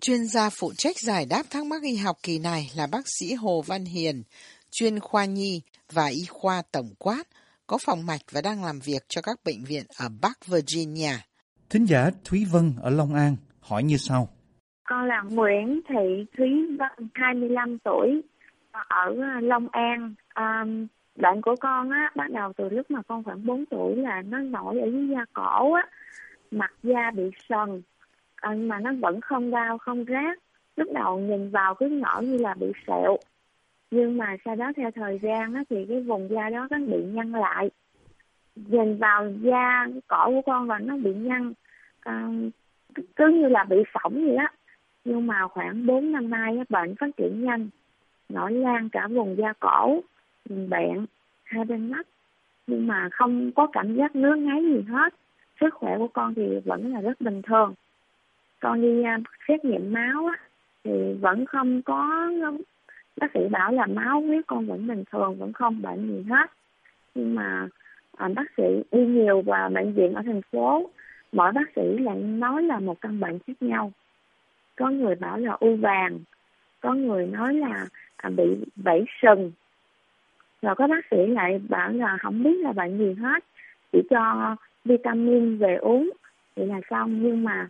Chuyên gia phụ trách giải đáp thắc mắc y học kỳ này là bác sĩ Hồ Văn Hiền, chuyên khoa nhi và y khoa tổng quát, có phòng mạch và đang làm việc cho các bệnh viện ở Bắc Virginia. Thính giả Thúy Vân ở Long An hỏi như sau. Con là Nguyễn Thị Thúy Vân, 25 tuổi, ở Long An. Bệnh của con á, bắt đầu từ lúc mà con khoảng 4 tuổi là nó nổi ở dưới da cổ á, mặt da bị sần, mà nó vẫn không đau, không rát. Lúc đầu nhìn vào cứ ngỡ như là bị sẹo, nhưng mà sau đó theo thời gian á, thì cái vùng da đó nó bị nhăn lại. Nhìn vào da cổ của con và nó bị nhăn, cứ như là bị phỏng vậy á. Nhưng mà khoảng 4 năm nay á, bệnh phát triển nhanh, nổi lan cả vùng da cổ, bẹn, hai bên mắt, nhưng mà không có cảm giác ngứa ngáy gì hết. Sức khỏe của con thì vẫn là rất bình thường. Con đi xét nghiệm máu á, thì vẫn không có, bác sĩ bảo là máu huyết con vẫn bình thường, vẫn không bệnh gì hết. Nhưng mà bác sĩ đi nhiều vào bệnh viện ở thành phố, mỗi bác sĩ lại nói là một căn bệnh khác nhau. Có người bảo là u vàng, có người nói là bị vảy sừng, rồi có bác sĩ lại bảo là không biết là bệnh gì hết, chỉ cho vitamin về uống thì là xong. Nhưng mà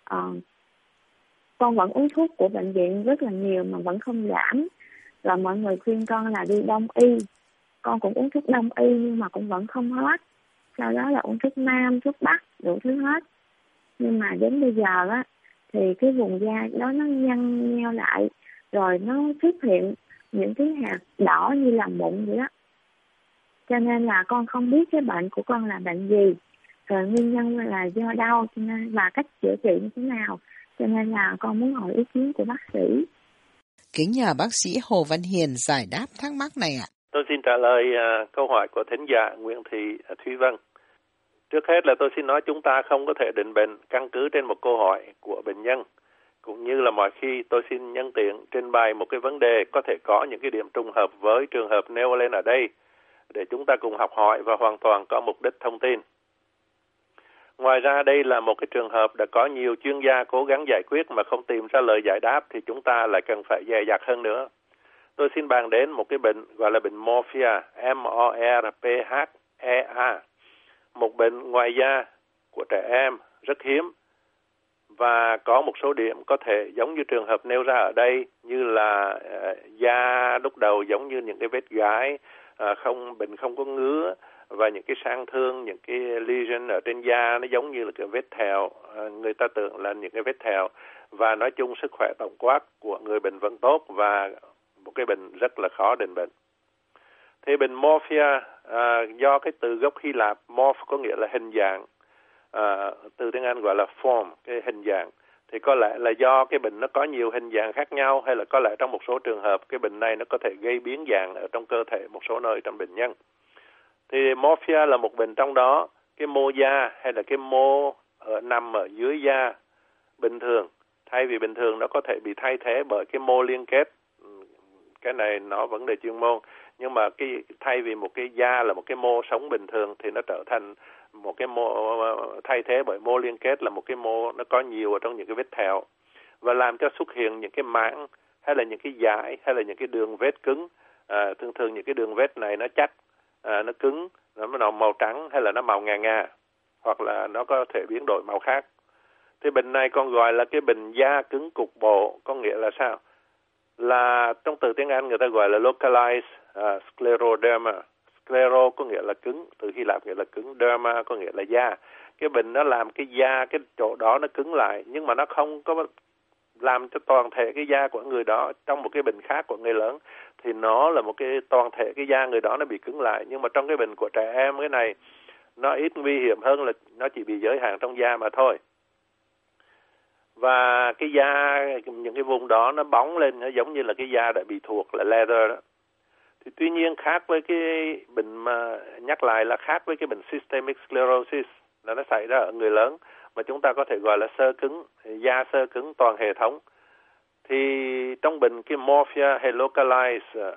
con vẫn uống thuốc của bệnh viện rất là nhiều mà vẫn không giảm. Rồi mọi người khuyên con là đi đông y, con cũng uống thuốc đông y nhưng mà cũng vẫn không hết. Sau đó là uống thuốc nam, thuốc bắc, đủ thứ hết. Nhưng mà đến bây giờ á, thì cái vùng da đó nó nhăn nheo lại, rồi nó xuất hiện những cái hạt đỏ như là mụn vậy đó. Cho nên là con không biết cái bệnh của con là bệnh gì, rồi nguyên nhân là do đâu, cho nên và cách chữa trị như thế nào. Cho nên là con muốn hỏi ý kiến của bác sĩ. Kính nhờ bác sĩ Hồ Văn Hiền giải đáp thắc mắc này ạ. Tôi xin trả lời câu hỏi của thính giả Nguyễn Thị Thúy Vân. Trước hết là tôi xin nói chúng ta không có thể định bệnh căn cứ trên một câu hỏi của bệnh nhân. Cũng như là mọi khi tôi xin nhân tiện trình bày một cái vấn đề có thể có những cái điểm trùng hợp với trường hợp nêu lên ở đây để chúng ta cùng học hỏi và hoàn toàn có mục đích thông tin. Ngoài ra đây là một cái trường hợp đã có nhiều chuyên gia cố gắng giải quyết mà không tìm ra lời giải đáp thì chúng ta lại cần phải dè dặt hơn nữa. Tôi xin bàn đến một cái bệnh gọi là bệnh morphea, M-O-R-P-H-E-A. Một bệnh ngoài da của trẻ em rất hiếm và có một số điểm có thể giống như trường hợp nêu ra ở đây, như là da lúc đầu giống như những cái vết gái, bệnh không có ngứa, và những cái sang thương, những cái lesion ở trên da nó giống như là cái vết thẹo, người ta tưởng là những cái vết thẹo. Và nói chung sức khỏe tổng quát của người bệnh vẫn tốt và một cái bệnh rất là khó định bệnh. Thì bệnh morphea do cái từ gốc Hy Lạp, morph có nghĩa là hình dạng, từ tiếng Anh gọi là form, cái hình dạng. Thì có lẽ là do cái bệnh nó có nhiều hình dạng khác nhau, hay là có lẽ trong một số trường hợp cái bệnh này nó có thể gây biến dạng ở trong cơ thể một số nơi trong bệnh nhân. Thì morphea là một bệnh trong đó cái mô da hay là cái mô nằm ở dưới da bình thường, thay vì bình thường nó có thể bị thay thế bởi cái mô liên kết. Cái này nó vấn đề chuyên môn, nhưng mà cái thay vì một cái da là một cái mô sống bình thường thì nó trở thành một cái mô thay thế bởi mô liên kết là một cái mô nó có nhiều ở trong những cái vết thẹo và làm cho xuất hiện những cái mảng hay là những cái dải hay là những cái đường vết cứng. Thường thường những cái đường vết này nó chắc, nó cứng, nó màu trắng hay là nó màu ngà ngà, hoặc là nó có thể biến đổi màu khác. Thì bệnh này còn gọi là cái bệnh da cứng cục bộ, có nghĩa là sao? Là trong từ tiếng Anh người ta gọi là localized scleroderma. Sclero có nghĩa là cứng, từ Hy Lạp nghĩa là cứng, derma có nghĩa là da. Cái bệnh nó làm cái da, cái chỗ đó nó cứng lại, nhưng mà nó không có làm cho toàn thể cái da của người đó. Trong một cái bệnh khác của người lớn thì nó là một cái toàn thể cái da người đó nó bị cứng lại, nhưng mà trong cái bệnh của trẻ em cái này nó ít nguy hiểm hơn, là nó chỉ bị giới hạn trong da mà thôi. Và cái da, những cái vùng đó nó bóng lên, nó giống như là cái da đã bị thuộc, là leather đó. Thì tuy nhiên khác với cái bệnh mà nhắc lại là khác với cái bệnh systemic sclerosis là nó xảy ra ở người lớn, mà chúng ta có thể gọi là xơ cứng, da xơ cứng toàn hệ thống. Thì trong bệnh cái morphea hay localized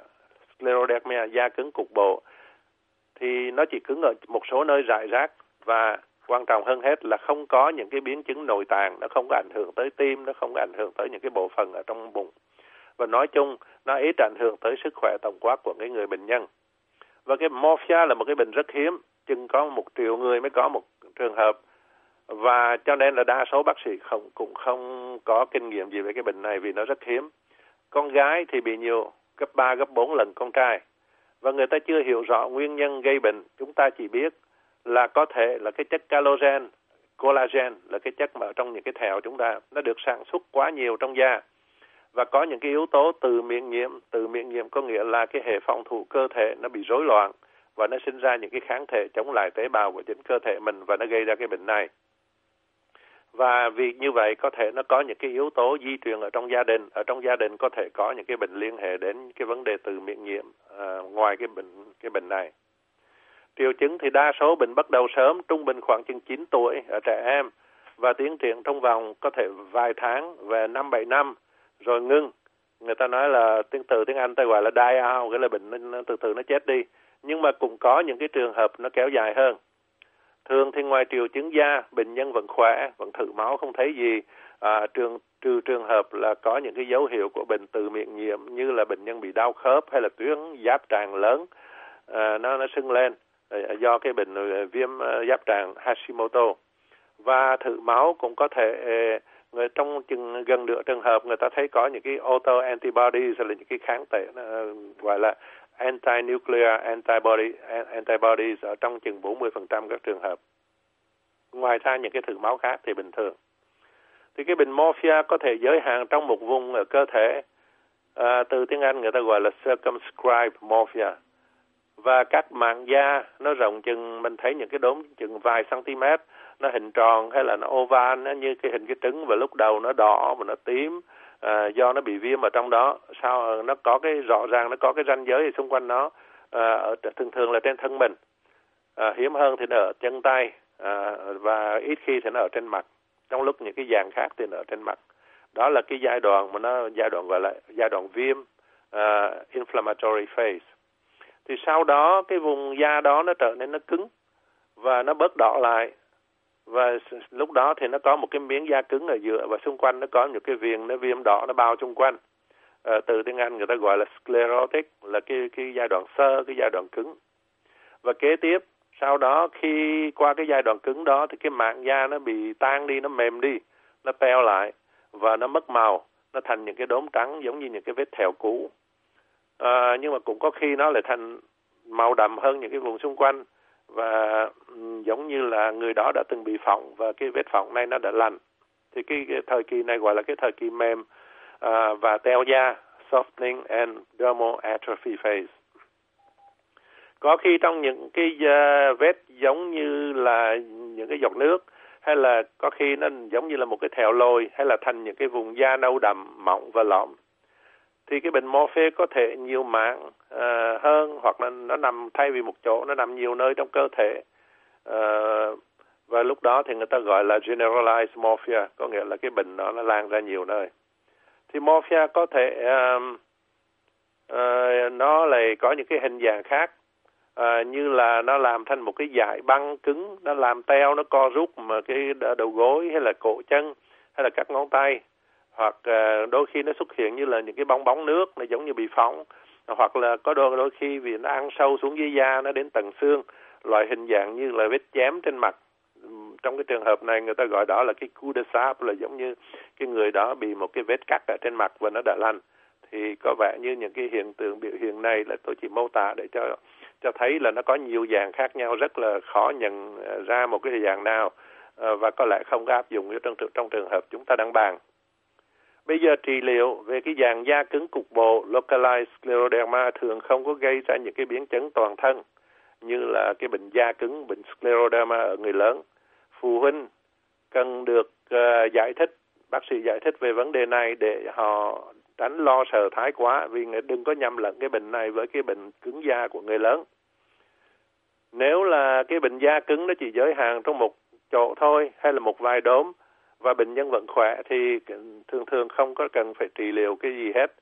scleroderma, da cứng cục bộ, thì nó chỉ cứng ở một số nơi rải rác và Quan trọng hơn hết là không có những cái biến chứng nội tạng, nó không có ảnh hưởng tới tim, nó không có ảnh hưởng tới những cái bộ phận ở trong bụng. Và nói chung, nó ít ảnh hưởng tới sức khỏe tổng quát của cái người bệnh nhân. Và cái morphia là một cái bệnh rất hiếm, chừng có 1 triệu người mới có một trường hợp. Và cho nên là đa số bác sĩ cũng không có kinh nghiệm gì về cái bệnh này vì nó rất hiếm. Con gái thì bị nhiều, gấp 3, gấp 4 lần con trai. Và người ta chưa hiểu rõ nguyên nhân gây bệnh. Chúng ta chỉ biết là có thể là cái chất collagen là cái chất mà ở trong những cái thẹo chúng ta, nó được sản xuất quá nhiều trong da. Và có những cái yếu tố từ miễn nhiễm có nghĩa là cái hệ phòng thủ cơ thể nó bị rối loạn và nó sinh ra những cái kháng thể chống lại tế bào của chính cơ thể mình và nó gây ra cái bệnh này. Và vì như vậy có thể nó có những cái yếu tố di truyền ở trong gia đình có thể có những cái bệnh liên hệ đến cái vấn đề từ miễn nhiễm ngoài cái bệnh này. Triệu chứng thì đa số bệnh bắt đầu sớm, trung bình khoảng chừng 9 tuổi ở trẻ em và tiến triển trong vòng có thể vài tháng về 5-7 năm rồi ngưng. Người ta nói là từ tiếng Anh ta gọi là die out, cái là bệnh nó từ từ nó chết đi. Nhưng mà cũng có những cái trường hợp nó kéo dài hơn. Thường thì ngoài triệu chứng da, bệnh nhân vẫn khỏe, vẫn thử máu không thấy gì, trừ trường hợp là có những cái dấu hiệu của bệnh từ miễn nhiễm như là bệnh nhân bị đau khớp hay là tuyến giáp tràng lớn, nó sưng lên do cái bệnh viêm giáp tràng Hashimoto. Và thử máu cũng có thể trong gần nửa trường hợp người ta thấy có những cái autoantibodies hay là những cái kháng thể gọi là anti-nuclear antibodies ở trong chừng 40% các trường hợp. Ngoài ra những cái thử máu khác thì bình thường. Thì cái bệnh morphia có thể giới hạn trong một vùng ở cơ thể. Từ tiếng Anh người ta gọi là circumscribed morphia. Và các mảng da nó rộng chừng, mình thấy những cái đốm chừng vài cm, nó hình tròn hay là nó oval, nó như cái hình cái trứng và lúc đầu nó đỏ và nó tím do nó bị viêm ở trong đó. Sau nó có cái rõ ràng, nó có cái ranh giới xung quanh nó, thường là trên thân mình, hiếm hơn thì nó ở chân tay và ít khi thì nó ở trên mặt, trong lúc những cái dạng khác thì nó ở trên mặt. Đó là cái giai đoạn mà giai đoạn gọi là giai đoạn viêm, inflammatory phase. Thì sau đó cái vùng da đó nó trở nên nó cứng và nó bớt đỏ lại. Và lúc đó thì nó có một cái miếng da cứng ở giữa và xung quanh nó có những cái viền nó viêm đỏ nó bao xung quanh. Từ tiếng Anh người ta gọi là sclerotic, là cái giai đoạn xơ, cái giai đoạn cứng. Và kế tiếp sau đó khi qua cái giai đoạn cứng đó thì cái mảng da nó bị tan đi, nó mềm đi, nó teo lại và nó mất màu, nó thành những cái đốm trắng giống như những cái vết thẹo cũ. Nhưng mà cũng có khi nó lại thành màu đậm hơn những cái vùng xung quanh và giống như là người đó đã từng bị phỏng và cái vết phỏng này nó đã lành. Thì cái thời kỳ này gọi là cái thời kỳ mềm và teo da, softening and dermal atrophy phase. Có khi trong những cái vết giống như là những cái giọt nước, hay là có khi nó giống như là một cái thẹo lồi, hay là thành những cái vùng da nâu đậm, mỏng và lõm. Thì cái bệnh morphea có thể nhiều mảng hơn, hoặc là nó nằm thay vì một chỗ, nó nằm nhiều nơi trong cơ thể. Và lúc đó thì người ta gọi là generalized morphea, có nghĩa là cái bệnh đó nó lan ra nhiều nơi. Thì morphea có thể nó lại có những cái hình dạng khác, như là nó làm thành một cái dải băng cứng, nó làm teo, nó co rút mà cái đầu gối hay là cổ chân hay là các ngón tay, hoặc đôi khi nó xuất hiện như là những cái bong bóng nước, nó giống như bị phỏng, hoặc là có đôi khi vì nó ăn sâu xuống dưới da, nó đến tầng xương, loại hình dạng như là vết chém trên mặt. Trong cái trường hợp này người ta gọi đó là cái cul de sac, là giống như cái người đó bị một cái vết cắt ở trên mặt và nó đã lành. Thì có vẻ như những cái hiện tượng biểu hiện này là tôi chỉ mô tả để cho thấy là nó có nhiều dạng khác nhau, rất là khó nhận ra một cái dạng nào và có lẽ không có áp dụng trong trường hợp chúng ta đang bàn. Bây giờ trị liệu về cái dạng da cứng cục bộ localized scleroderma thường không có gây ra những cái biến chứng toàn thân như là cái bệnh da cứng, bệnh scleroderma ở người lớn. Phụ huynh cần được giải thích, bác sĩ giải thích về vấn đề này để họ tránh lo sợ thái quá, vì đừng có nhầm lẫn cái bệnh này với cái bệnh cứng da của người lớn. Nếu là cái bệnh da cứng nó chỉ giới hạn trong một chỗ thôi, hay là một vài đốm và bệnh nhân vẫn khỏe, thì thường không có cần phải trị liệu cái gì hết.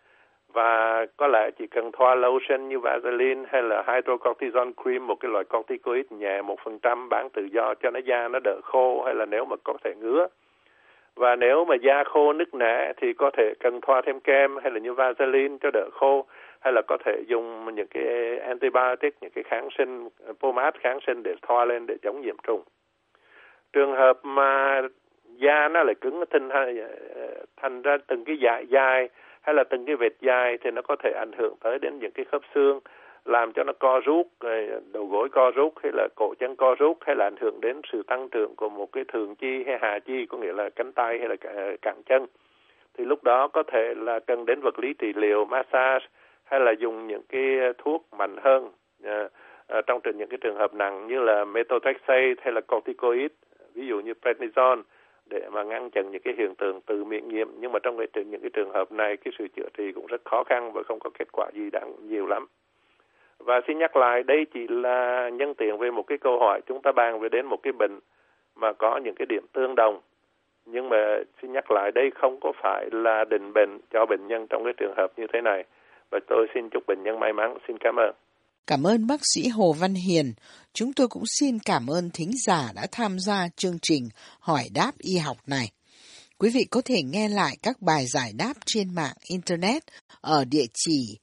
Và có lẽ chỉ cần thoa lotion như Vaseline hay là hydrocortisone cream, một cái loại corticoid nhẹ 1% bán tự do cho da nó đỡ khô, hay là nếu mà có thể ngứa. Và nếu mà da khô nứt nẻ thì có thể cần thoa thêm kem hay là như Vaseline cho đỡ khô, hay là có thể dùng những cái antibiotic, những cái kháng sinh, pomade kháng sinh để thoa lên để chống nhiễm trùng. Trường hợp mà da nó lại cứng thành ra từng cái dải dài hay là từng cái vệt dài thì nó có thể ảnh hưởng tới đến những cái khớp xương, làm cho nó co rút, đầu gối co rút hay là cổ chân co rút, hay là ảnh hưởng đến sự tăng trưởng của một cái thượng chi hay hạ chi, có nghĩa là cánh tay hay là cẳng chân. Thì lúc đó có thể là cần đến vật lý trị liệu, massage hay là dùng những cái thuốc mạnh hơn trong những cái trường hợp nặng như là methotrexate hay là corticoid, ví dụ như prednisone, để mà ngăn chặn những cái hiện tượng tự miễn nhiễm. Nhưng mà trong những cái trường hợp này, cái sự chữa trị cũng rất khó khăn và không có kết quả gì đáng nhiều lắm. Và xin nhắc lại, đây chỉ là nhân tiện về một cái câu hỏi, chúng ta bàn về đến một cái bệnh mà có những cái điểm tương đồng. Nhưng mà xin nhắc lại, đây không có phải là định bệnh cho bệnh nhân trong cái trường hợp như thế này. Và tôi xin chúc bệnh nhân may mắn. Xin cảm ơn. Cảm ơn bác sĩ Hồ Văn Hiền. Chúng tôi cũng xin cảm ơn thính giả đã tham gia chương trình Hỏi đáp y học này. Quý vị có thể nghe lại các bài giải đáp trên mạng Internet ở địa chỉ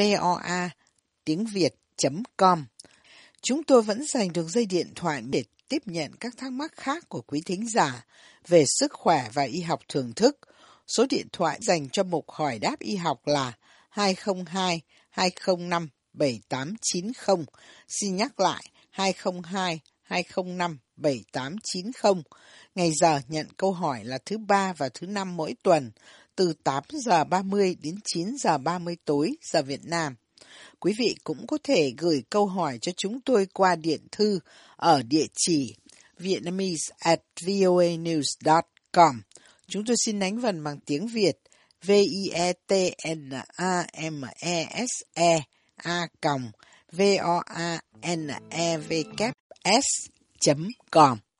voa.tiếng.việt.com. Chúng tôi vẫn dành được dây điện thoại để tiếp nhận các thắc mắc khác của quý thính giả về sức khỏe và y học thưởng thức. Số điện thoại dành cho mục Hỏi đáp y học là 202 205 7890. Xin nhắc lại 202 205 7890. Ngày giờ nhận câu hỏi là thứ Ba và thứ Năm mỗi tuần từ 8 giờ 30 đến 9 giờ 30 tối giờ Việt Nam. Quý vị cũng có thể gửi câu hỏi cho chúng tôi qua điện thư ở địa chỉ vietnamese@voanews.com. Chúng tôi xin đánh vần bằng tiếng Việt vietnamese@voanevks.com.